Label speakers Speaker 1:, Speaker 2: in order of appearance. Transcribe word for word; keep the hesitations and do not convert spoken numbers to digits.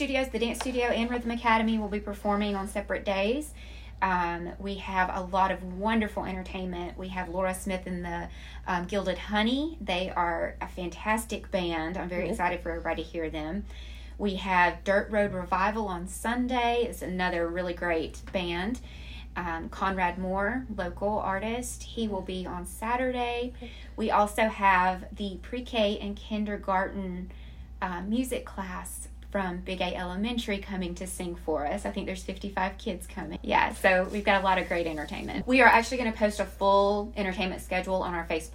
Speaker 1: Studios, the Dance Studio and Rhythm Academy will be performing on separate days. Um, we have a lot of wonderful entertainment. We have Laura Smith and the um, Gilded Honey. They are a fantastic band. I'm very mm-hmm. excited for everybody to hear them. We have Dirt Road Revival on Sunday. It's another really great band. Um, Conrad Moore, local artist, he will be on Saturday. We also have the pre-K and kindergarten uh, music class from Big A Elementary coming to sing for us. I think there's fifty-five kids coming. Yeah, so we've got a lot of great entertainment. We are actually going to post a full entertainment schedule on our Facebook